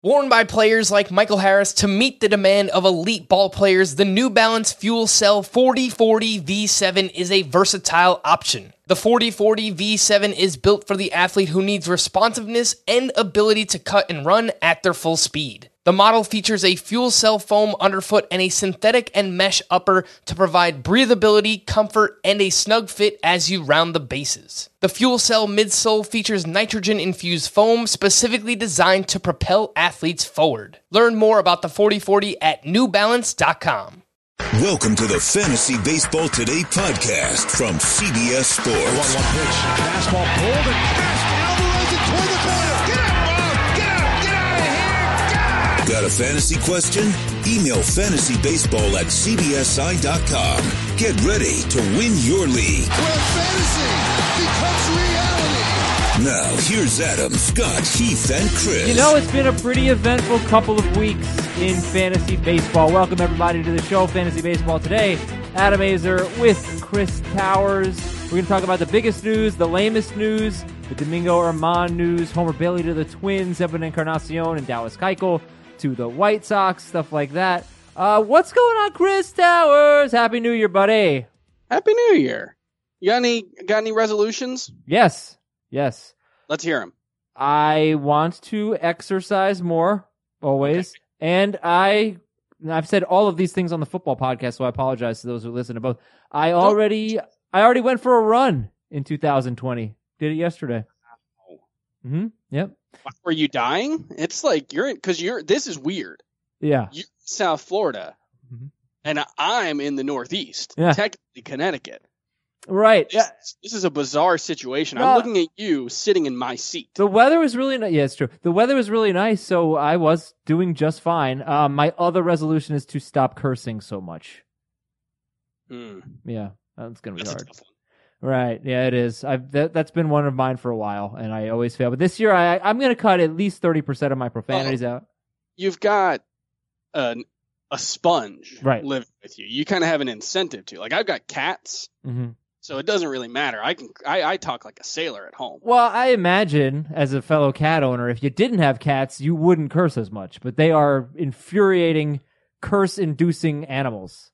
Worn by players like Michael Harris to meet the demand of elite ball players, the New Balance Fuel Cell 4040 V7 is a versatile option. The 4040 V7 is built for the athlete who needs responsiveness and ability to cut and run at their full speed. The model features a fuel cell foam underfoot and a synthetic and mesh upper to provide breathability, comfort, and a snug fit as you round the bases. The fuel cell midsole features nitrogen-infused foam specifically designed to propel athletes forward. Learn more about the 4040 at newbalance.com. Welcome to the Fantasy Baseball Today podcast from CBS Sports. 1-1 pitch, fastball pulled and fast. Alvarez it toward the corner. Get up, Bob! Get out of here! Got a fantasy question? Email fantasybaseball@cbsi.com. Get ready to win your league. Where fantasy becomes reality. Now, here's Adam, Scott, Heath, and Chris. You know, it's been a pretty eventful couple of weeks in fantasy baseball. Welcome, everybody, to the show, Fantasy Baseball Today. Adam Azer with Chris Towers. We're going to talk about the biggest news, the lamest news, the Domingo Germán news, Homer Bailey to the Twins, Edwin Encarnacion and Dallas Keuchel to the White Sox, stuff like that. What's going on, Chris Towers? Happy New Year, buddy. Happy New Year. You got any resolutions? Yes. Let's hear them. I want to exercise more, always. Okay. And I've said all of these things on the football podcast, so I apologize to those who listen to both. I already went for a run in 2020. Did it yesterday. Mm-hmm. Yep. Were you dying? It's like this is weird. Yeah. You're in South Florida, and I'm in the Northeast, technically Connecticut. Right. This is a bizarre situation. I'm looking at you sitting in my seat. The weather was really nice. Yeah, it's true. The weather was really nice, so I was doing just fine. My other resolution is to stop cursing so much. Yeah, that's going to be hard. Right. Yeah, it is. That's been one of mine for a while, and I always fail. But this year, I'm going to cut at least 30% of my profanities out. You've got a sponge living with you. You kind of have an incentive to. Like, I've got cats. Mm-hmm. So it doesn't really matter. I talk like a sailor at home. Well, I imagine, as a fellow cat owner, if you didn't have cats, you wouldn't curse as much. But they are infuriating, curse-inducing animals.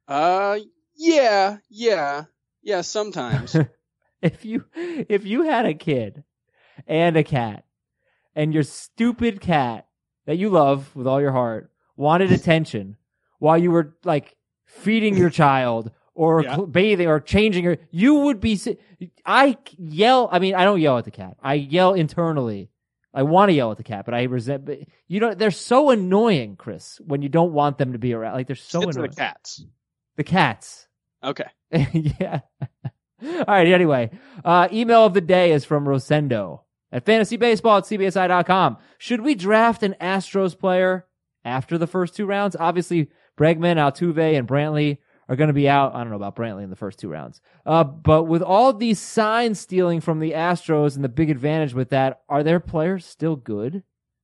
Yeah, sometimes. If you had a kid and a cat, and your stupid cat that you love with all your heart wanted attention while you were, like, feeding your child or bathing or changing her, you would be... I yell... I mean, I don't yell at the cat. I yell internally. I want to yell at the cat, but I resent... But, they're so annoying, Chris, when you don't want them to be around. Like, they're so annoying. The cats. The cats. Okay. Yeah. All right, anyway. Email of the day is from Rosendo at fantasybaseball@cbsi.com. Should we draft an Astros player after the first two rounds? Obviously, Bregman, Altuve, and Brantley are going to be out. I don't know about Brantley in the first two rounds. But with all these sign stealing from the Astros and the big advantage with that, are their players still good?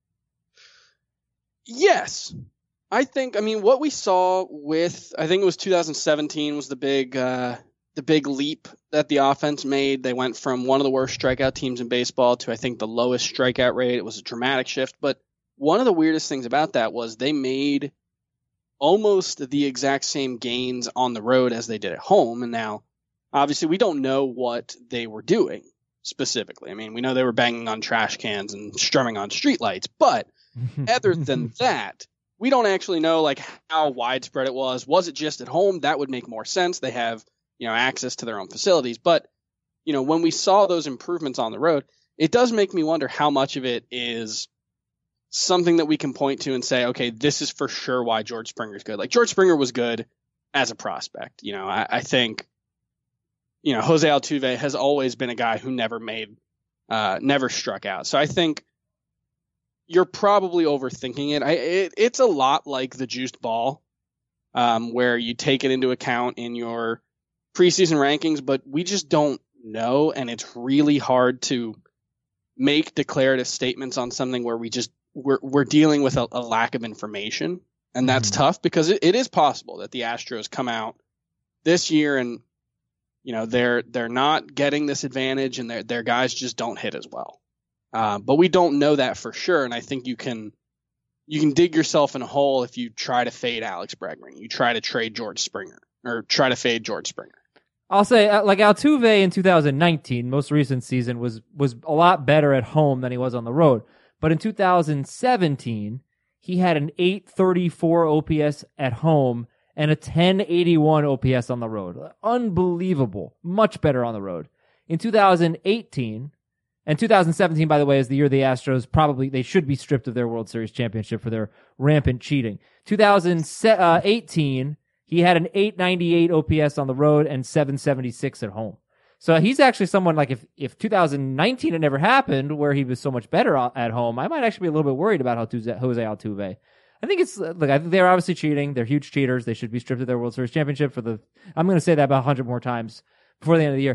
Yes. I mean, what we saw with, I think it was 2017 was the big leap that the offense made. They went from one of the worst strikeout teams in baseball to, I think, the lowest strikeout rate. It was a dramatic shift. But one of the weirdest things about that was they made almost the exact same gains on the road as they did at home. And now, obviously, we don't know what they were doing specifically. I mean, we know they were banging on trash cans and strumming on streetlights, but other than that, we don't actually know like how widespread it was. Was it just at home? That would make more sense. They have, access to their own facilities. But, when we saw those improvements on the road, it does make me wonder how much of it is something that we can point to and say, okay, this is for sure why George Springer's good. Like, George Springer was good as a prospect. I think, Jose Altuve has always been a guy who never struck out. So I think you're probably overthinking it. It's a lot like the juiced ball, where you take it into account in your preseason rankings, but we just don't know. And it's really hard to make declarative statements on something where we're dealing with a lack of information, and that's tough because it is possible that the Astros come out this year and they're not getting this advantage and their guys just don't hit as well. But we don't know that for sure, and I think you can you can dig yourself in a hole if you try to fade Alex Bregman. You try to trade George Springer or try to fade George Springer. I'll say, like Altuve in 2019, most recent season, was a lot better at home than he was on the road. But in 2017, he had an 834 OPS at home and a 1081 OPS on the road. Unbelievable. Much better on the road. In 2018, and 2017, by the way, is the year the Astros they should be stripped of their World Series championship for their rampant cheating. 2018, he had an 898 OPS on the road and 776 at home. So he's actually someone, like, if 2019 had never happened, where he was so much better at home, I might actually be a little bit worried about Jose Altuve. I think I think they're obviously cheating. They're huge cheaters. They should be stripped of their World Series championship I'm going to say that about 100 more times before the end of the year.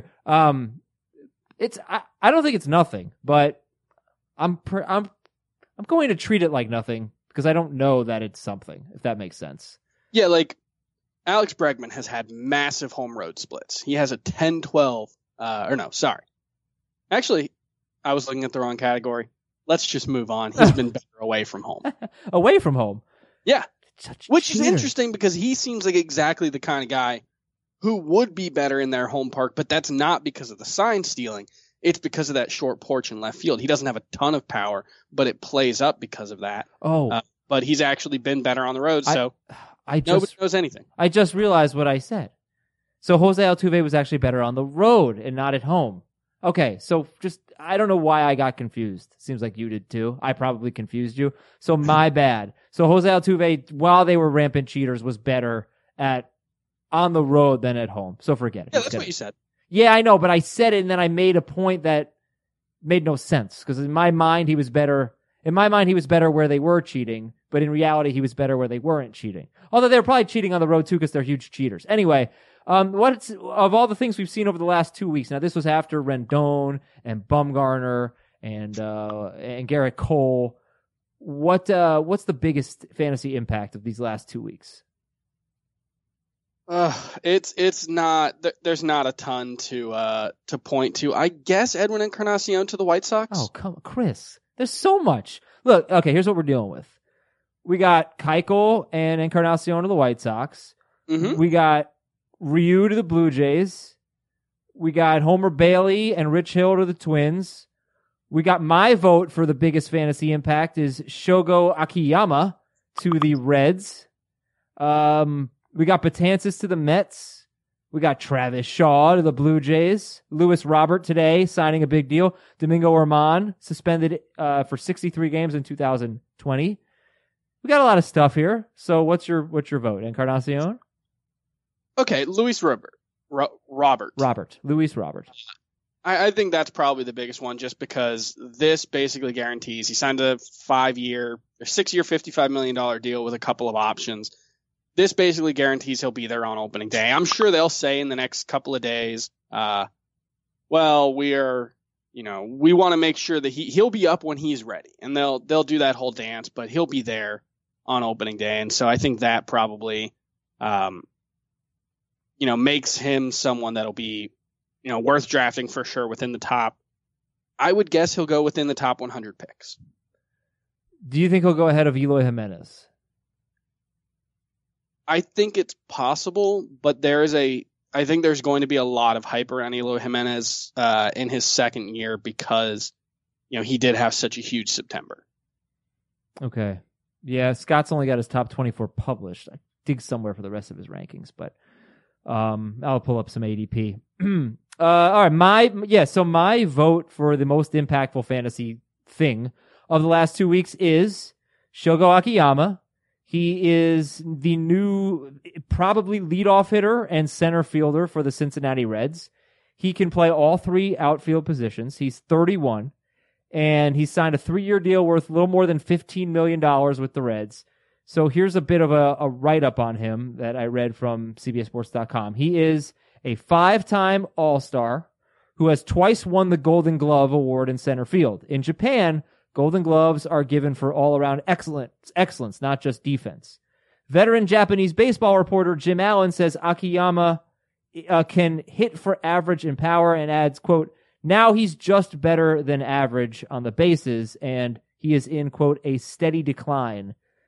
I don't think it's nothing, but I'm going to treat it like nothing because I don't know that it's something, if that makes sense. Yeah, like Alex Bregman has had massive home road splits. He has a 10-12, Actually, I was looking at the wrong category. Let's just move on. He's been better away from home. Away from home? Yeah. Which cheater. is interesting because he seems like exactly the kind of guy who would be better in their home park, but that's not because of the sign stealing. It's because of that short porch in left field. He doesn't have a ton of power, but it plays up because of that. Oh. But he's actually been better on the road, so nobody knows anything. I just realized what I said. So Jose Altuve was actually better on the road and not at home. Okay, so I don't know why I got confused. Seems like you did too. I probably confused you. So my bad. So Jose Altuve, while they were rampant cheaters, was better on the road than at home. So forget it. Yeah, that's what you said. Yeah, I know, but I said it and then I made a point that made no sense because in my mind he was better. In my mind, he was better where they were cheating, but in reality, he was better where they weren't cheating. Although they were probably cheating on the road too because they're huge cheaters. Anyway, of all the things we've seen over the last 2 weeks, now this was after Rendon and Bumgarner and Garrett Cole. What's the biggest fantasy impact of these last 2 weeks? It's not. There's not a ton to point to. I guess Edwin Encarnacion to the White Sox. Oh, come on, Chris. There's so much. Look, okay, here's what we're dealing with. We got Keuchel and Encarnacion to the White Sox. Mm-hmm. We got Ryu to the Blue Jays. We got Homer Bailey and Rich Hill to the Twins. We got my vote for the biggest fantasy impact is Shogo Akiyama to the Reds. We got Betances to the Mets. We got Travis Shaw to the Blue Jays. Luis Robert today signing a big deal. Domingo Germán suspended for 63 games in 2020. We got a lot of stuff here. So what's your vote? Encarnacion? Okay, Luis Robert. Luis Robert. I think that's probably the biggest one just because this basically guarantees he signed a 6-year, $55 million deal with a couple of options. This basically guarantees he'll be there on opening day. I'm sure they'll say in the next couple of days, we want to make sure that he'll be up when he's ready. And they'll do that whole dance, but he'll be there on opening day. And so I think that probably, makes him someone that'll be, worth drafting for sure within the top. I would guess he'll go within the top 100 picks. Do you think he'll go ahead of Eloy Jimenez? I think it's possible, but I think there's going to be a lot of hype around Eloy Jimenez in his second year because, he did have such a huge September. Okay. Yeah, Scott's only got his top 24 published. I dig somewhere for the rest of his rankings, but I'll pull up some ADP. All right, so my vote for the most impactful fantasy thing of the last 2 weeks is Shogo Akiyama. He is the new, probably leadoff hitter and center fielder for the Cincinnati Reds. He can play all three outfield positions. He's 31, and he signed a 3-year deal worth a little more than $15 million with the Reds. So here's a bit of a write-up on him that I read from CBSSports.com. He is a 5-time All-Star who has twice won the Golden Glove Award in center field. In Japan, Golden Gloves are given for all-around excellence, not just defense. Veteran Japanese baseball reporter Jim Allen says Akiyama can hit for average in power and adds, quote, now he's just better than average on the bases, and he is in, quote, a steady decline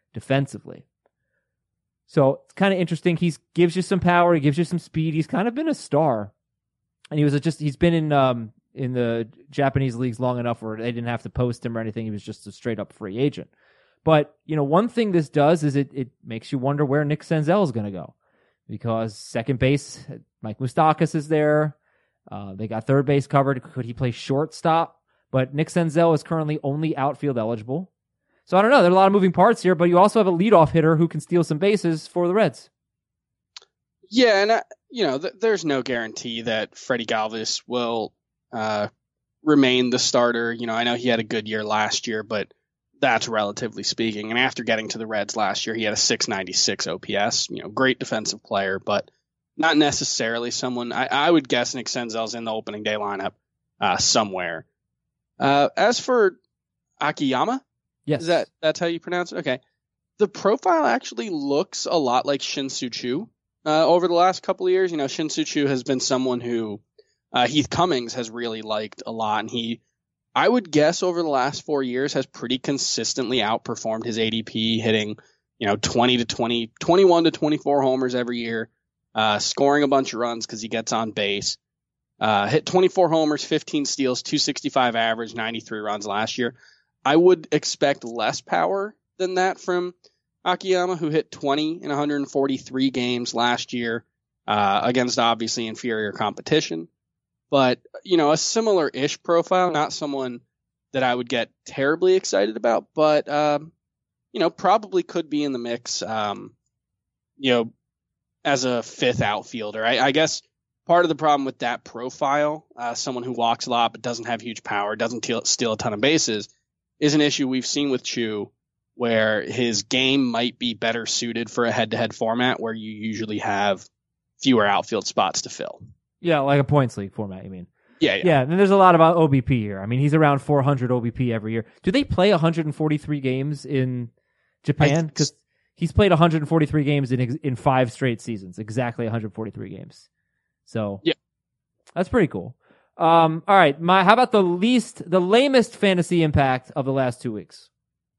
defensively. So it's kind of interesting. He gives you some power. He gives you some speed. He's kind of been a star. And he's been in the Japanese leagues long enough where they didn't have to post him or anything. He was just a straight up free agent. But, one thing this does is it makes you wonder where Nick Senzel is going to go. Because second base, Mike Moustakas is there. They got third base covered. Could he play shortstop? But Nick Senzel is currently only outfield eligible. So I don't know. There are a lot of moving parts here, but you also have a leadoff hitter who can steal some bases for the Reds. Yeah, and there's no guarantee that Freddie Galvis will remain the starter. I know he had a good year last year, but that's relatively speaking. And after getting to the Reds last year, he had a 696 OPS. Great defensive player, but not necessarily someone. I would guess Nick Senzel's in the opening day lineup somewhere. As for Akiyama, yes, that's how you pronounce it? Okay. The profile actually looks a lot like Shin-Soo Choo over the last couple of years. Shin-Soo Choo has been someone who Heath Cummings has really liked a lot, and I would guess over the last 4 years has pretty consistently outperformed his ADP, hitting 21 to 24 homers every year, scoring a bunch of runs because he gets on base. Hit 24 homers, 15 steals, 265 average, 93 runs last year. I would expect less power than that from Akiyama, who hit 20 in 143 games last year against obviously inferior competition. But, a similar-ish profile, not someone that I would get terribly excited about, but, probably could be in the mix, as a fifth outfielder. I guess part of the problem with that profile, someone who walks a lot but doesn't have huge power, doesn't steal a ton of bases, is an issue we've seen with Choo, where his game might be better suited for a head-to-head format where you usually have fewer outfield spots to fill. Yeah, like a points league format, you mean? Yeah. And then there's a lot about OBP here. I mean, he's around 400 OBP every year. Do they play 143 games in Japan? Because he's played 143 games in 5 straight seasons, exactly 143 games. So yeah, that's pretty cool. All right, how about the lamest fantasy impact of the last 2 weeks?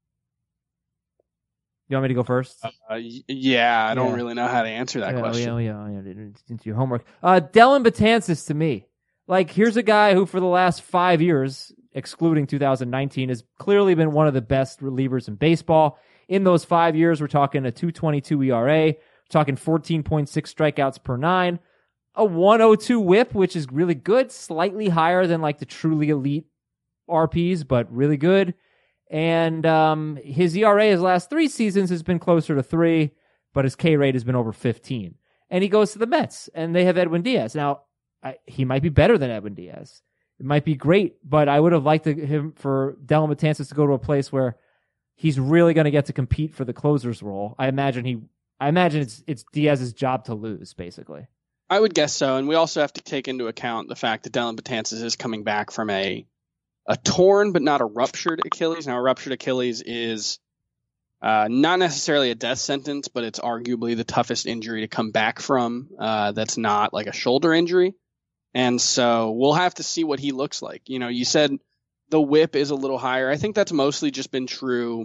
You want me to go first? I don't really know how to answer that question. Yeah. Into your homework. Dellin Betances to me. Here's a guy who for the last 5 years, excluding 2019, has clearly been one of the best relievers in baseball. In those 5 years, we're talking a 2.22 ERA, we're talking 14.6 strikeouts per 9, a 102 whip, which is really good, slightly higher than the truly elite RPs, but really good. And his ERA his last 3 seasons has been closer to 3, but his K rate has been over 15. And he goes to the Mets, and they have Edwin Diaz. Now, he might be better than Edwin Diaz. It might be great, but I would have liked him for Dellin Betances to go to a place where he's really going to get to compete for the closer's role. I imagine it's Diaz's job to lose, basically. I would guess so, and we also have to take into account the fact that Dellin Betances is coming back from a torn but not a ruptured Achilles. Now, a ruptured Achilles is not necessarily a death sentence, but it's arguably the toughest injury to come back from that's not like a shoulder injury. And so we'll have to see what he looks like. You said the whip is a little higher. I think that's mostly just been true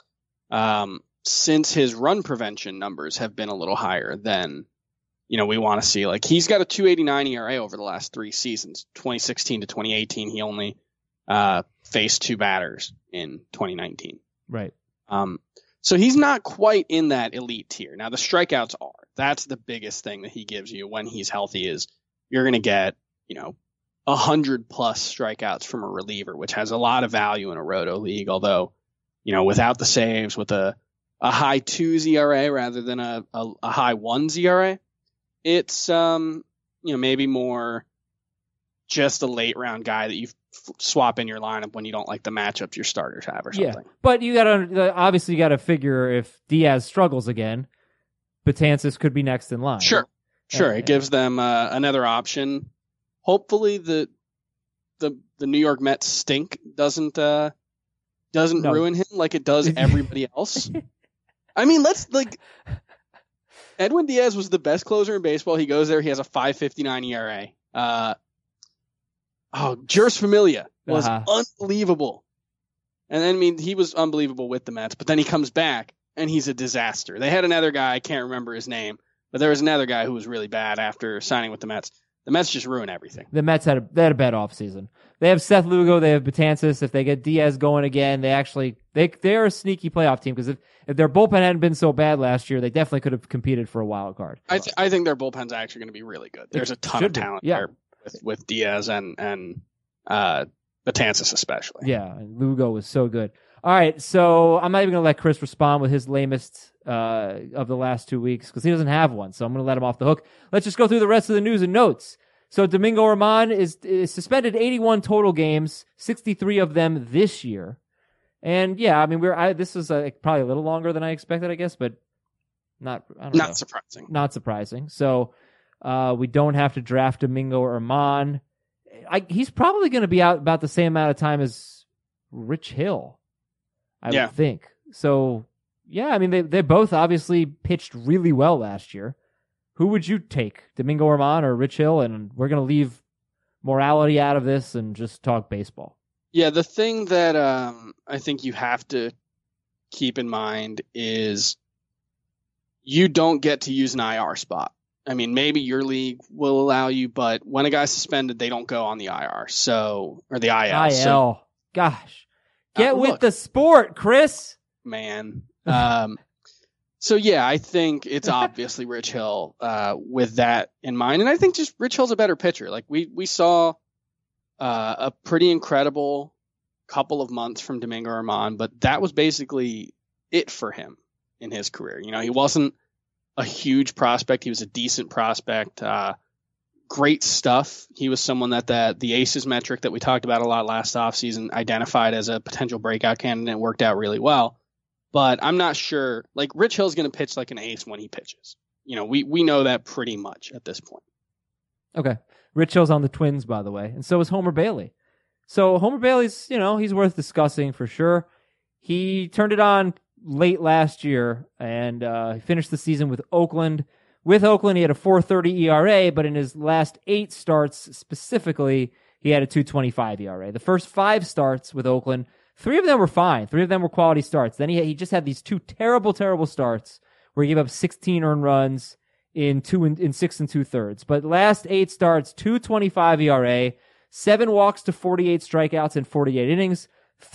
since his run prevention numbers have been a little higher than we want to see. He's got a 2.89 ERA over the last 3 seasons. 2016 to 2018, he only faced 2 batters in 2019. Right. So he's not quite in that elite tier. Now the strikeouts are. That's the biggest thing that he gives you when he's healthy is you're going to get, 100 plus strikeouts from a reliever, which has a lot of value in a roto league. Although, without the saves, with a high 2s ERA rather than a high 1s ERA, it's, maybe more just a late round guy that you swap in your lineup when you don't like the matchups your starters have or something. Yeah, but you got to figure if Diaz struggles again, Betances could be next in line. Sure. It gives them another option. Hopefully the New York Mets stink doesn't ruin him like it does everybody else. I mean, Edwin Diaz was the best closer in baseball. He goes there, he has a 5.59 ERA. Juris Familia was unbelievable. And then, he was unbelievable with the Mets, but then he comes back and he's a disaster. They had another guy, I can't remember his name, but there was another guy who was really bad after signing with the Mets. The Mets just ruin everything. The Mets had a bad offseason. They have Seth Lugo, they have Betances. If they get Diaz going again, they're a sneaky playoff team, because if their bullpen hadn't been so bad last year, they definitely could have competed for a wild card. I think their bullpen's actually going to be really good. There's a ton of talent there with Diaz and Betances especially. Yeah, and Lugo was so good. All right, so I'm not even going to let Chris respond with his lamest of the last 2 weeks, because he doesn't have one, so I'm going to let him off the hook. Let's just go through the rest of the news and notes. So Domingo Germán is suspended 81 total games, 63 of them this year. And yeah, I mean, this is probably a little longer than I expected, I guess, but not surprising. Not surprising. So we don't have to draft Domingo Germán. He's probably going to be out about the same amount of time as Rich Hill, I would think. So yeah, I mean, they both obviously pitched really well last year. Who would you take, Domingo Germán or Rich Hill? And we're going to leave morality out of this and just talk baseball. Yeah, the thing that I think you have to keep in mind is you don't get to use an IR spot. I mean, maybe your league will allow you, but when a guy's suspended, they don't go on the IR. Or the IL. So, gosh. Get with the sport, Chris. Man. So, yeah, I think it's obviously Rich Hill with that in mind. And I think just Rich Hill's a better pitcher. Like, we saw a pretty incredible couple of months from Domingo Germán, but that was basically it for him in his career. You know, he wasn't a huge prospect. He was a decent prospect. Great stuff. He was someone that the ACES metric that we talked about a lot last offseason identified as a potential breakout candidate and worked out really well. But I'm not sure. Like, Rich Hill's going to pitch like an ace when he pitches. You know, we know that pretty much at this point. Okay. Rich Hill's on the Twins, by the way, and so is Homer Bailey. So Homer Bailey's, he's worth discussing for sure. He turned it on late last year and finished the season with Oakland. With Oakland, he had a 4.30 ERA, but in his last 8 starts specifically, he had a 2.25 ERA. The first 5 starts with Oakland, 3 of them were fine. 3 of them were quality starts. Then he just had these 2 terrible starts where he gave up 16 earned runs in 6 2/3. But last 8 starts, 2.25 ERA, 7 walks to 48 strikeouts in 48 innings,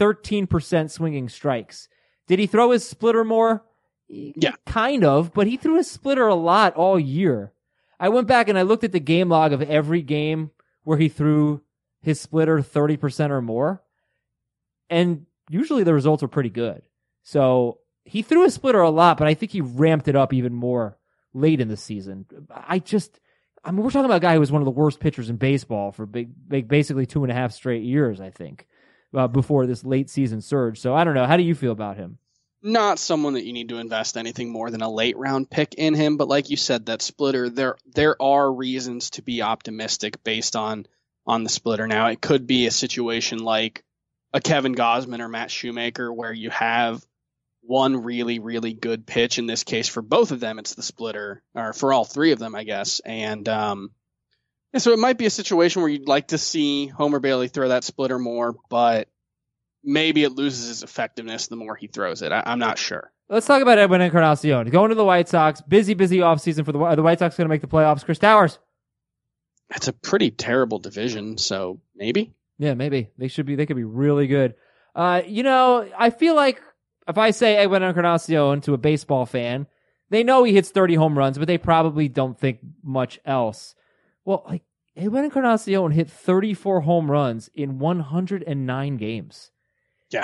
13% swinging strikes. Did he throw his splitter more? Yeah. Kind of, but he threw his splitter a lot all year. I went back and I looked at the game log of every game where he threw his splitter 30% or more, and usually the results were pretty good. So he threw his splitter a lot, but I think he ramped it up even more late in the season. we're talking about a guy who was one of the worst pitchers in baseball for basically 2.5 straight years, I think, before this late season surge. So I don't know. How do you feel about him? Not someone that you need to invest anything more than a late round pick in him. But like you said, that splitter, there are reasons to be optimistic based on the splitter. Now, it could be a situation like a Kevin Gausman or Matt Shoemaker where you have one really, really good pitch. In this case, for both of them, it's the splitter, or for all 3 of them, I guess. And so it might be a situation where you'd like to see Homer Bailey throw that splitter more, but maybe it loses its effectiveness the more he throws it. I'm not sure. Let's talk about Edwin Encarnacion. Going to the White Sox. Busy offseason for the White Sox going to make the playoffs. Chris Towers. That's a pretty terrible division, so maybe. Yeah, maybe. They could be really good. I feel like if I say Edwin Encarnacion to a baseball fan, they know he hits 30 home runs, but they probably don't think much else. Well, like, Edwin Encarnacion hit 34 home runs in 109 games. Yeah.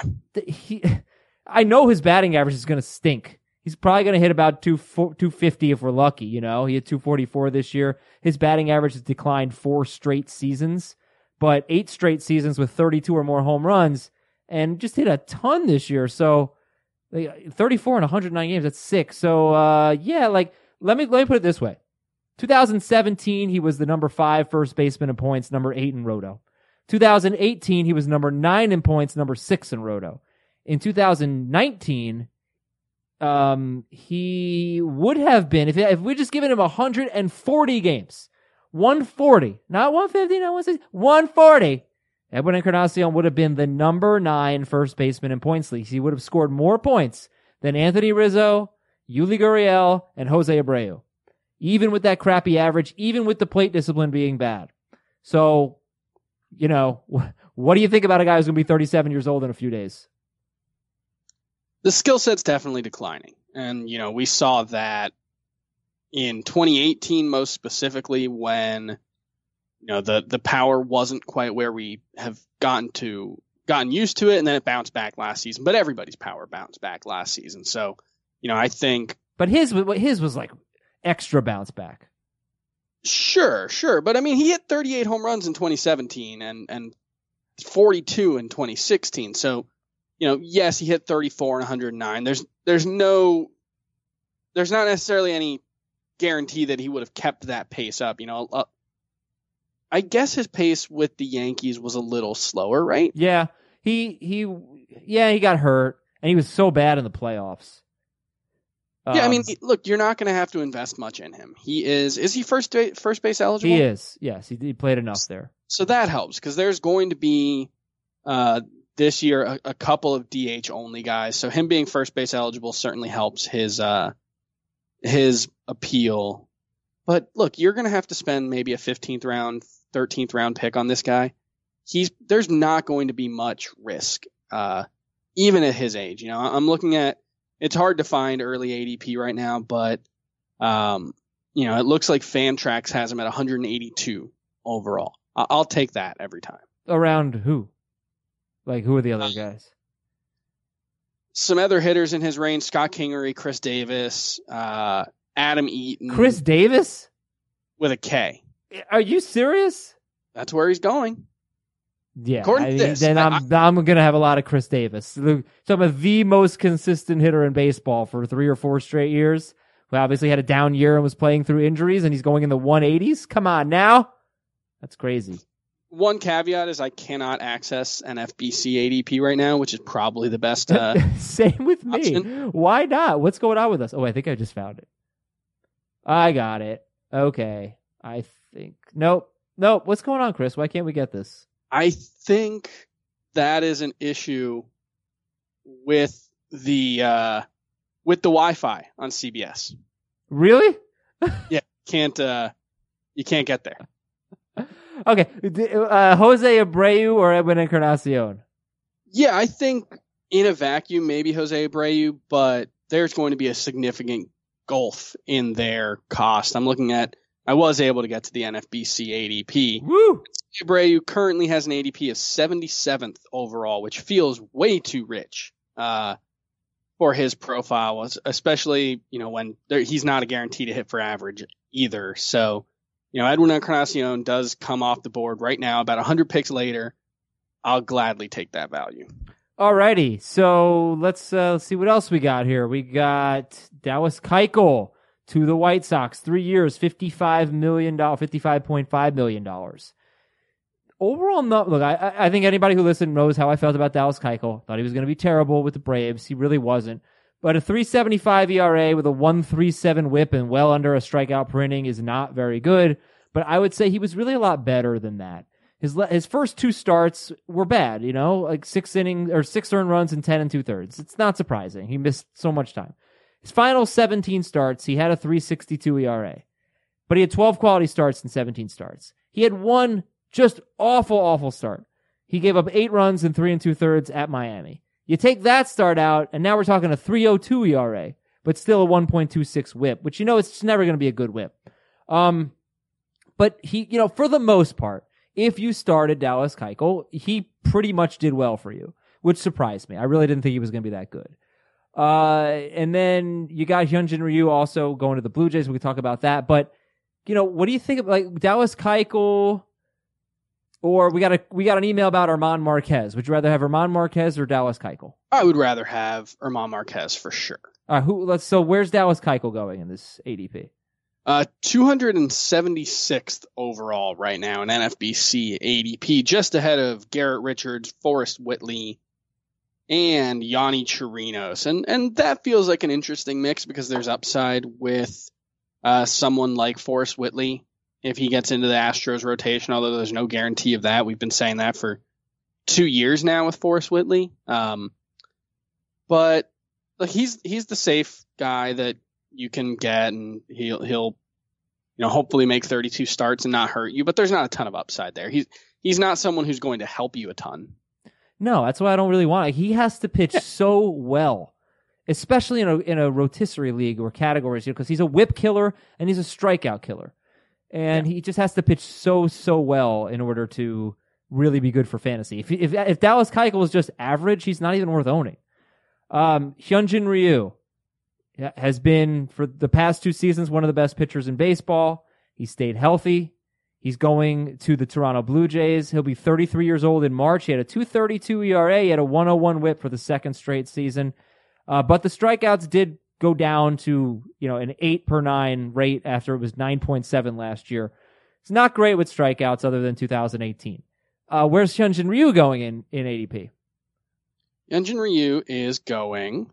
I know his batting average is going to stink. He's probably going to hit about 250 if we're lucky. He hit 244 this year. His batting average has declined 4 straight seasons, but 8 straight seasons with 32 or more home runs, and just hit a ton this year. So 34 in 109 games, that's sick. So let me put it this way. 2017, he was the number 5 first baseman in points, number 8 in Roto. 2018, he was number 9 in points, number 6 in Roto. In 2019, he would have been, if we just given him 140 games, 140, not 150, not 160, 140, Edwin Encarnacion would have been the number 9 first baseman in points leagues. He would have scored more points than Anthony Rizzo, Yuli Gurriel, and Jose Abreu. Even with that crappy average, even with the plate discipline being bad. So, what do you think about a guy who's going to be 37 years old in a few days? The skill set's definitely declining. And, we saw that in 2018, most specifically, when, the power wasn't quite where we have gotten used to it, and then it bounced back last season. But everybody's power bounced back last season. So, I think. But his was like extra bounce back. Sure. But I mean, he hit 38 home runs in 2017 and 42 in 2016. So, yes, he hit 34 and 109. There's not necessarily any guarantee that he would have kept that pace up. I guess his pace with the Yankees was a little slower, right? Yeah, he got hurt, and he was so bad in the playoffs. Yeah, I mean, look, you're not going to have to invest much in him. Is he first base eligible? He is, yes. He played enough there. So that helps, because there's going to be this year a couple of DH only guys. So him being first base eligible certainly helps his appeal. But look, you're going to have to spend maybe a 15th round, 13th round pick on this guy. There's not going to be much risk, even at his age. I'm looking at. It's hard to find early ADP right now, but it looks like Fantrax has him at 182 overall. I'll take that every time. Around who? Like, who are the other guys? Some other hitters in his range: Scott Kingery, Chris Davis, Adam Eaton. Chris Davis with a K. Are you serious? That's where he's going. Yeah, according to this, then I'm going to have a lot of Chris Davis. So I'm the most consistent hitter in baseball for 3 or 4 straight years, who obviously had a down year and was playing through injuries, and he's going in the 180s. Come on now. That's crazy. One caveat is I cannot access an FBC ADP right now, which is probably the best. Same with me. option. Why not? What's going on with us? Oh, I think I just found it. I got it. Okay. I think. Nope. What's going on, Chris? Why can't we get this? I think that is an issue with the Wi-Fi on CBS. Really? Yeah, you can't get there. Okay, Jose Abreu or Edwin Encarnacion? Yeah, I think in a vacuum maybe Jose Abreu, but there's going to be a significant gulf in their cost. I was able to get to the NFBC ADP. Woo! Abreu currently has an ADP of 77th overall, which feels way too rich for his profile, especially when he's not a guarantee to hit for average either. So, Edwin Encarnacion does come off the board right now, about 100 picks later. I'll gladly take that value. Alrighty, so let's see what else we got here. We got Dallas Keuchel to the White Sox, 3 years, $55 million, $55.5 million. Overall, look, I think anybody who listened knows how I felt about Dallas Keuchel. Thought he was going to be terrible with the Braves. He really wasn't. But a 3.75 ERA with a 1.37 WHIP and well under a strikeout per inning is not very good. But I would say he was really a lot better than that. His first 2 starts were bad, like 6 earned runs and 10 2/3. It's not surprising. He missed so much time. His final 17 starts, he had a 3.62 ERA. But he had 12 quality starts in 17 starts. He had one just awful start. He gave up 8 runs in 3 2/3 at Miami. You take that start out, and now we're talking a 3.02 ERA, but still a 1.26 WHIP, which it's never going to be a good WHIP. But he, for the most part, if you started Dallas Keuchel, he pretty much did well for you, which surprised me. I really didn't think he was going to be that good. And then you got Hyunjin Ryu also going to the Blue Jays. We can talk about that. But, what do you think of Dallas Keuchel? Or we got an email about German Marquez. Would you rather have German Marquez or Dallas Keuchel? I would rather have German Marquez for sure. So where's Dallas Keuchel going in this ADP? 276th overall right now in NFBC ADP, just ahead of Garrett Richards, Forrest Whitley, and Yanni Chirinos. And that feels like an interesting mix because there's upside with someone like Forrest Whitley if he gets into the Astros rotation, although there's no guarantee of that. We've been saying that for 2 years now with Forrest Whitley. But like he's the safe guy that you can get, and he'll hopefully make 32 starts and not hurt you. But there's not a ton of upside there. He's not someone who's going to help you a ton. No, that's why I don't really want it. He has to pitch so well, especially in a rotisserie league or categories, because he's a whip killer and he's a strikeout killer, and he just has to pitch so well in order to really be good for fantasy. If Dallas Keuchel is just average, he's not even worth owning. Hyunjin Ryu has been, for the past 2 seasons, one of the best pitchers in baseball. He stayed healthy. He's going to the Toronto Blue Jays. He'll be 33 years old in March. He had a 2.32 ERA. He had a 101 WHIP for the second straight season. But the strikeouts did go down to an 8/9 rate after it was 9.7 last year. It's not great with strikeouts other than 2018. Where's Hyunjin Ryu going in ADP? Hyunjin Ryu is going.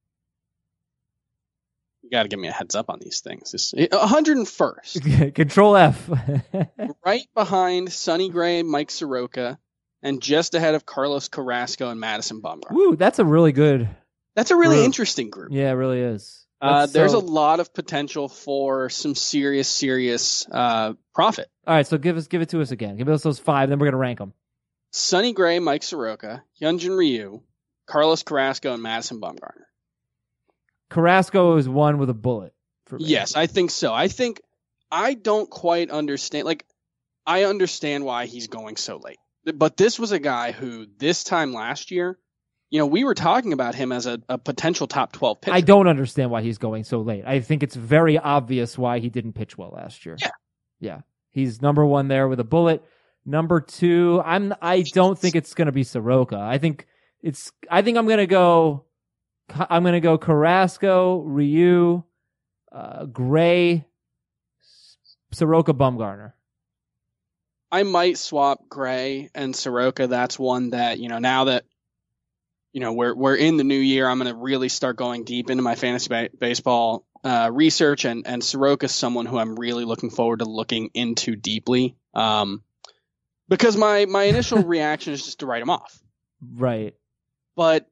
You got to give me a heads up on these things. 101st. Control F. Right behind Sonny Gray, Mike Soroka, and just ahead of Carlos Carrasco and Madison Bumgarner. Woo, that's a really good. That's a really interesting group. Yeah, it really is. There's a lot of potential for some serious profit. All right, so give it to us again. Give us those 5, then we're going to rank them. Sonny Gray, Mike Soroka, Hyunjin Ryu, Carlos Carrasco, and Madison Bumgarner. Carrasco is one with a bullet for me. Yes, I think so. I don't quite understand. Like, I understand why he's going so late. But this was a guy who, this time last year, we were talking about him as a potential top 12 pitcher. I don't understand why he's going so late. I think it's very obvious why he didn't pitch well last year. Yeah. He's number 1 there with a bullet. Number 2, I don't think it's going to be Soroka. I think I'm going to go Carrasco, Ryu, Gray, Soroka, Bumgarner. I might swap Gray and Soroka. That's one that, now that we're in the new year, I'm going to really start going deep into my fantasy baseball research, and Soroka's someone who I'm really looking forward to looking into deeply. Because my initial reaction is just to write him off. Right. But,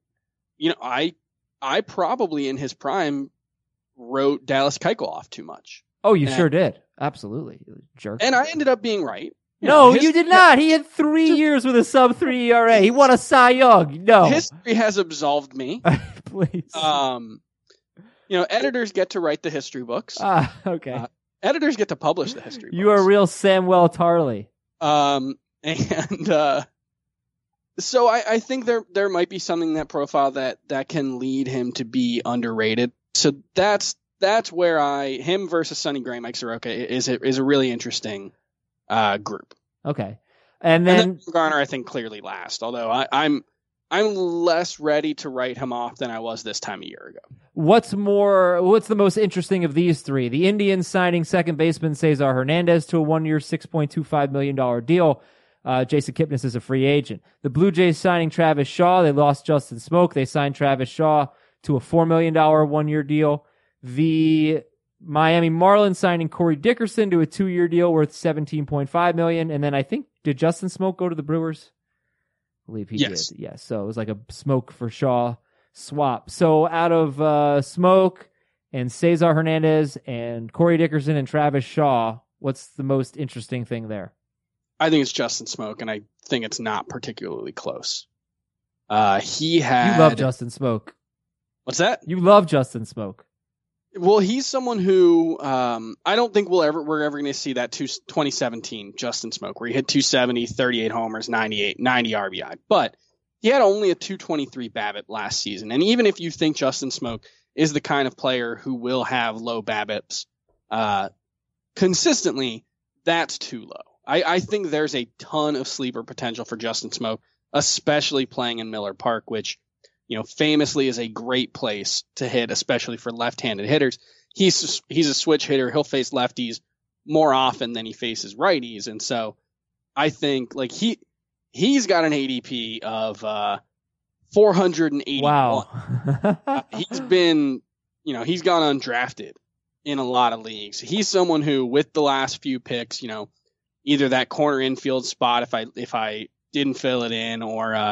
I probably in his prime wrote Dallas Keuchel off too much. Oh, you sure did. Absolutely. Jerk. And I ended up being right. You did not. He had 3 years with a sub-3 ERA. He won a Cy Young. No. History has absolved me. Please. Editors get to write the history books. Okay. Editors get to publish the history books. You are a real Samuel Tarley. So I think there might be something in that profile that can lead him to be underrated. So that's where him versus Sonny Gray, Mike Soroka is a really interesting group. Okay, and then Garner I think clearly last. Although I'm less ready to write him off than I was this time a year ago. What's the most interesting of these 3? The Indians signing second baseman Cesar Hernandez to a 1-year, $6.25 million deal. Jason Kipnis is a free agent. The Blue Jays signing Travis Shaw. They lost Justin Smoke. They signed Travis Shaw to a $4 million 1-year deal. The Miami Marlins signing Corey Dickerson to a 2-year deal worth $17.5 million. And then I think, did Justin Smoke go to the Brewers? I believe he did. Yes. So it was like a Smoke for Shaw swap. So out of Smoke and Cesar Hernandez and Corey Dickerson and Travis Shaw, what's the most interesting thing there? I think it's Justin Smoke, and I think it's not particularly close. You love Justin Smoke. What's that? You love Justin Smoke. Well, he's someone who I don't think we're ever going to see that 2017 Justin Smoke, where he hit 270, 38 homers, 90 RBI. But he had only a 223 BABIP last season. And even if you think Justin Smoke is the kind of player who will have low BABIPs consistently, that's too low. I think there's a ton of sleeper potential for Justin Smoke, especially playing in Miller Park, which, famously is a great place to hit, especially for left-handed hitters. He's a switch hitter. He'll face lefties more often than he faces righties. And so I think he's got an ADP of 481. Wow. He's been, he's gone undrafted in a lot of leagues. He's someone who, with the last few picks, either that corner infield spot if I didn't fill it in, or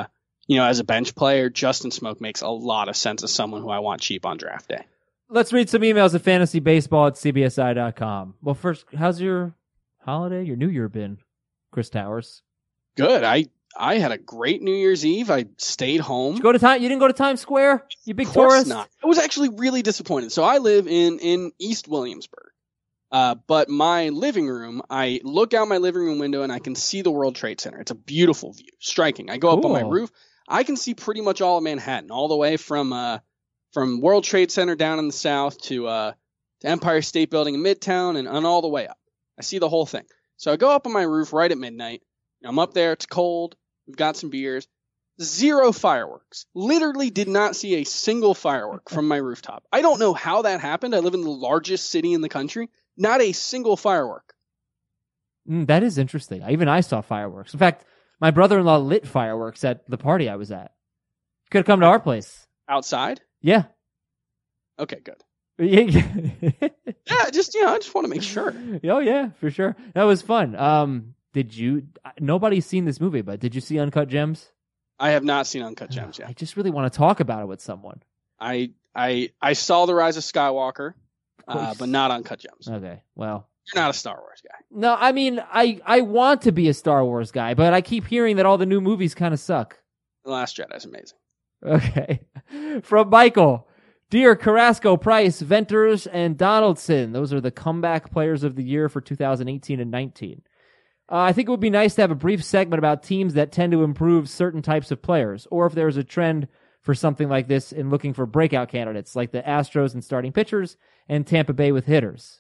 as a bench player, Justin Smoke makes a lot of sense as someone who I want cheap on draft day. Let's read some emails at fantasybaseball@cbsi.com. Well, first, how's your holiday, your New Year been, Chris Towers? Good. I had a great New Year's Eve. I stayed home. Did you didn't go to Times Square? You big of course tourist? Not. I was actually really disappointed. So I live in East Williamsburg. But my living room, I look out my living room window and I can see the World Trade Center. It's a beautiful view, striking. I go up on my roof. I can see pretty much all of Manhattan, all the way from World Trade Center down in the south to Empire State Building in Midtown and all the way up. I see the whole thing. So I go up on my roof right at midnight. I'm up there. It's cold. We've got some beers. 0 fireworks. Literally did not see a single firework from my rooftop. I don't know how that happened. I live in the largest city in the country. Not a single firework. That is interesting. Even I saw fireworks. In fact, my brother-in-law lit fireworks at the party I was at. Could have come to our place. Outside? Yeah. Okay, good. Yeah, I just want to make sure. Oh, yeah, for sure. That was fun. Nobody's seen this movie, but did you see Uncut Gems? I have not seen Uncut Gems yet. I just really want to talk about it with someone. I saw The Rise of Skywalker, but not Uncut Gems. Okay, well. You're not a Star Wars guy. No, I mean, I want to be a Star Wars guy, but I keep hearing that all the new movies kind of suck. The Last Jedi is amazing. Okay. From Michael. Dear Carrasco, Price, Venters, and Donaldson. Those are the comeback players of the year for 2018 and 19. I think it would be nice to have a brief segment about teams that tend to improve certain types of players, or if there's a trend for something like this in looking for breakout candidates, like the Astros in starting pitchers and Tampa Bay with hitters.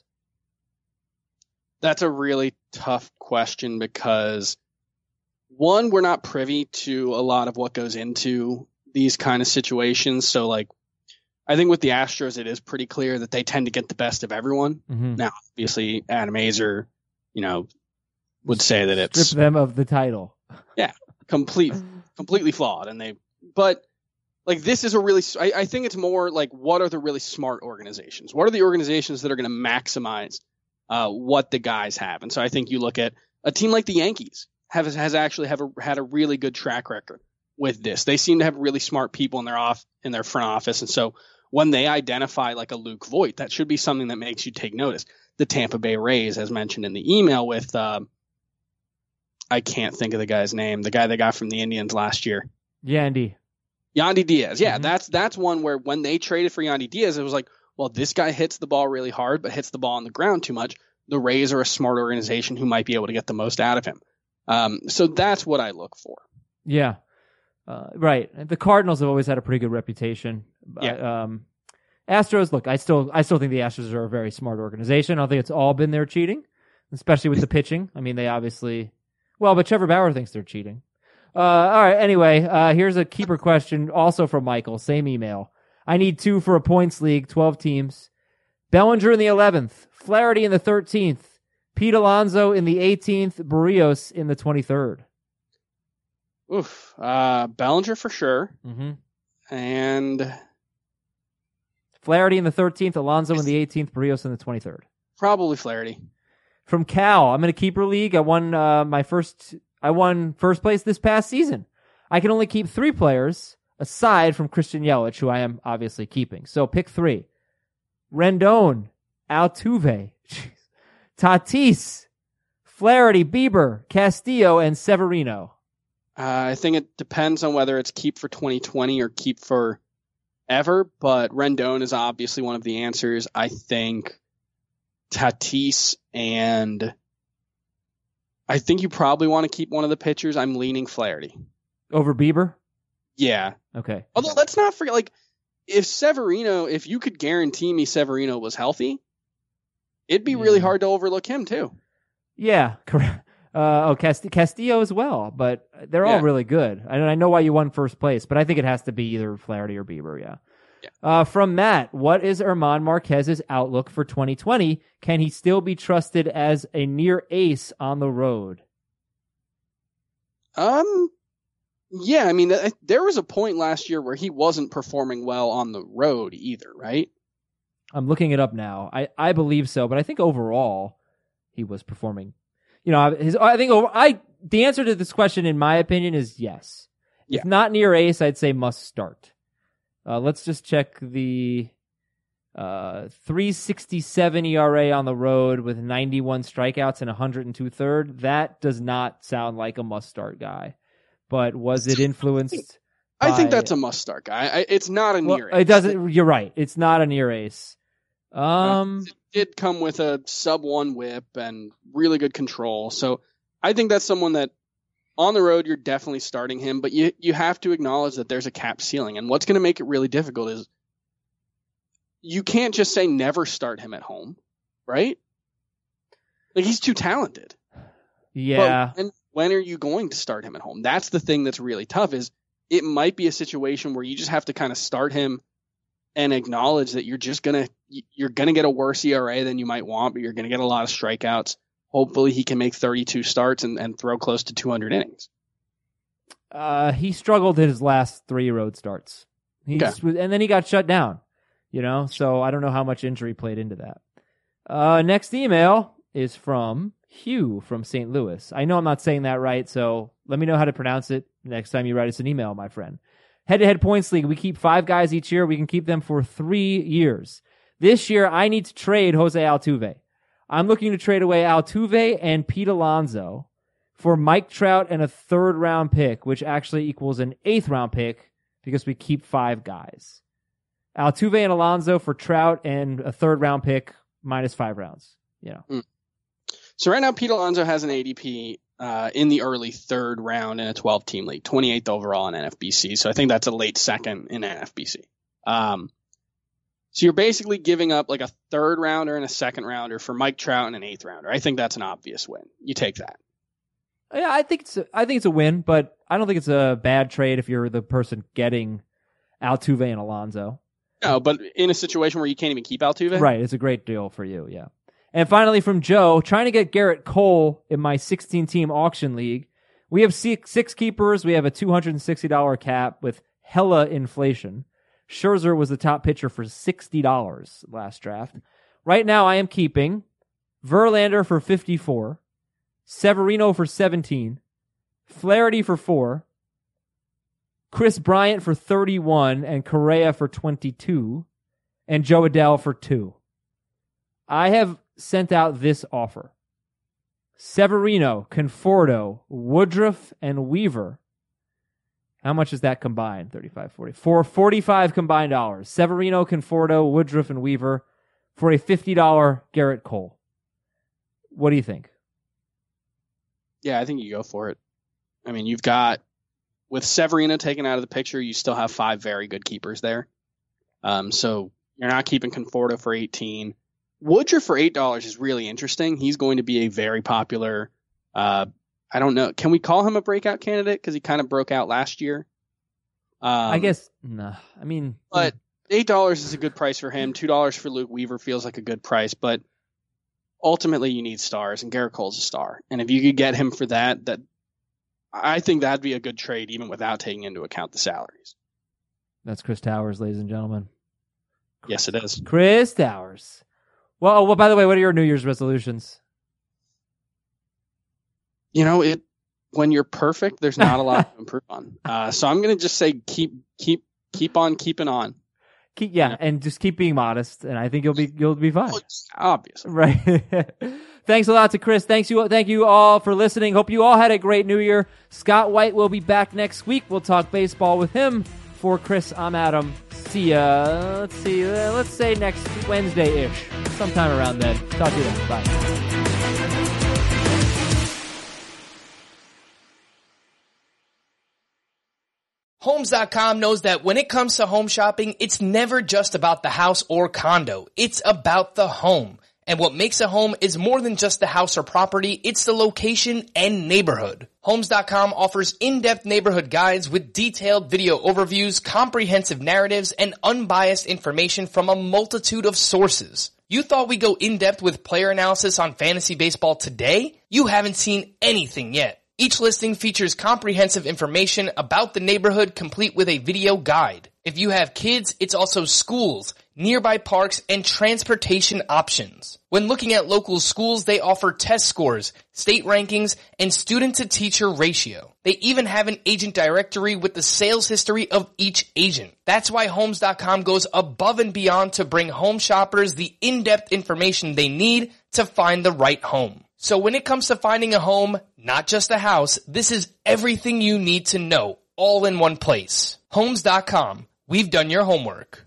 That's a really tough question because, one, we're not privy to a lot of what goes into these kind of situations. So, I think with the Astros, it is pretty clear that they tend to get the best of everyone. Mm-hmm. Now, obviously, Adam Azer, would say that it's strip them of the title. Yeah, completely flawed. But this is I think it's more like, what are the really smart organizations? What are the organizations that are going to maximize what the guys have? And so I think you look at a team like the Yankees had a really good track record with this. They seem to have really smart people in their front office. And so when they identify like a Luke Voit, that should be something that makes you take notice. The Tampa Bay Rays, as mentioned in the email with, I can't think of the guy's name, the guy they got from the Indians last year. Yandy Diaz. Yeah, Mm-hmm. that's one where when they traded for Yandy Diaz, it was like, well, this guy hits the ball really hard, but hits the ball on the ground too much. The Rays are a smart organization who might be able to get the most out of him. So that's what I look for. Yeah. Right. The Cardinals have always had a pretty good reputation. Yeah. Astros, look, I still think the Astros are a very smart organization. I don't think it's all been their cheating, especially with the pitching. I mean, they obviously, but Trevor Bauer thinks they're cheating. All right. Anyway, here's a keeper question also from Michael. Same email. I need 2 for a points league, 12 teams. Bellinger in the 11th, Flaherty in the 13th, Pete Alonso in the 18th, Barrios in the 23rd. Oof. Bellinger for sure. Mm-hmm. And Flaherty in the 13th, Alonso in the 18th, Barrios in the 23rd. probably Flaherty. From Cal, I'm in a keeper league. I won first place this past season. I can only keep 3 players aside from Christian Yelich, who I am obviously keeping. So pick 3. Rendon, Altuve, Tatis, Flaherty, Bieber, Castillo, and Severino. I think it depends on whether it's keep for 2020 or keep for ever, but Rendon is obviously one of the answers. I think Tatis, and I think you probably want to keep one of the pitchers. I'm leaning Flaherty. Over Bieber? Yeah. Okay. Although let's not forget, if you could guarantee me Severino was healthy, it'd be really hard to overlook him too. Yeah, correct. Castillo as well, but they're all really good. I know why you won first place, but I think it has to be either Flaherty or Bieber, yeah. From Matt, what is German Marquez's outlook for 2020? Can he still be trusted as a near ace on the road? Yeah, I mean, there was a point last year where he wasn't performing well on the road either, right? I'm looking it up now. I believe so, but I think overall he was performing. The answer to this question, in my opinion, is yes. Yeah. If not near ace, I'd say must start. Let's just check the 3.67 ERA on the road with 91 strikeouts and 102 third. That does not sound like a must start guy. But was it influenced? I think that's a must start guy. It's not a near ace. It doesn't. You're right. It's not a near ace. It did come with a sub-1 whip and really good control. So I think that's someone that on the road you're definitely starting him, but you have to acknowledge that there's a cap ceiling. And what's going to make it really difficult is you can't just say never start him at home, right? Like, he's too talented. Yeah. But when are you going to start him at home? That's the thing that's really tough. Is it might be a situation where you just have to kind of start him and acknowledge that you're gonna get a worse ERA than you might want, but you're gonna get a lot of strikeouts. Hopefully he can make 32 starts and throw close to 200 innings. He struggled in his last 3 road starts. And then he got shut down, so I don't know how much injury played into that. Next email is from Hugh from St. Louis. I know I'm not saying that right, so let me know how to pronounce it next time you write us an email, my friend. Head-to-head points league. We keep 5 guys each year. We can keep them for 3 years. This year, I need to trade Jose Altuve. I'm looking to trade away Altuve and Pete Alonso for Mike Trout and a 3rd-round pick, which actually equals an 8th-round pick because we keep 5 guys. Altuve and Alonso for Trout and a 3rd-round pick minus 5 rounds. So right now, Pete Alonso has an ADP in the early 3rd round in a 12-team league, 28th overall in NFBC. So I think that's a late 2nd in NFBC. So you're basically giving up like a 3rd rounder and a 2nd rounder for Mike Trout and an 8th rounder. I think that's an obvious win. You take that. Yeah, I think it's a win, but I don't think it's a bad trade if you're the person getting Altuve and Alonso. No, but in a situation where you can't even keep Altuve? Right, it's a great deal for you, yeah. And finally from Joe, trying to get Garrett Cole in my 16-team auction league. We have 6 keepers. We have a $260 cap with hella inflation. Scherzer was the top pitcher for $60 last draft. Right now I am keeping Verlander for 54, Severino for 17, Flaherty for 4, Chris Bryant for 31, and Correa for 22, and Joe Adele for 2. I have sent out this offer. Severino, Conforto, Woodruff, and Weaver. How much is that combined? 35, 40. For 45 combined dollars. Severino, Conforto, Woodruff, and Weaver for a $50 Garrett Cole. What do you think? Yeah, I think you go for it. I mean, you've got, with Severino taken out of the picture, you still have 5 very good keepers there. So you're not keeping Conforto for 18. Woodruff for $8 is really interesting. He's going to be a very popular, I don't know. Can we call him a breakout candidate? Because he kind of broke out last year. I guess, no. I mean. But $8 is a good price for him. $2 for Luke Weaver feels like a good price. But ultimately, you need stars, and Garrett Cole's a star. And if you could get him for that I think that'd be a good trade, even without taking into account the salaries. That's Chris Towers, ladies and gentlemen. Yes, it is. Chris Towers. Well, by the way, what are your New Year's resolutions? When you're perfect, there's not a lot to improve on. So I'm going to just say keep on keeping on. And just keep being modest, and I think you'll be fine. Obviously, right. Thanks a lot to Chris. Thank you all for listening. Hope you all had a great New Year. Scott White will be back next week. We'll talk baseball with him. For Chris, I'm Adam. See ya. Let's say next Wednesday-ish, sometime around then. Talk to you then. Bye. Homes.com knows that when it comes to home shopping, it's never just about the house or condo. It's about the home. And what makes a home is more than just the house or property, it's the location and neighborhood. Homes.com offers in-depth neighborhood guides with detailed video overviews, comprehensive narratives, and unbiased information from a multitude of sources. You thought we'd go in-depth with player analysis on fantasy baseball today? You haven't seen anything yet. Each listing features comprehensive information about the neighborhood complete with a video guide. If you have kids, it's also schools, nearby parks, and transportation options. When looking at local schools, they offer test scores, state rankings, and student-to-teacher ratio. They even have an agent directory with the sales history of each agent. That's why Homes.com goes above and beyond to bring home shoppers the in-depth information they need to find the right home. So when it comes to finding a home, not just a house, this is everything you need to know, all in one place. Homes.com. We've done your homework.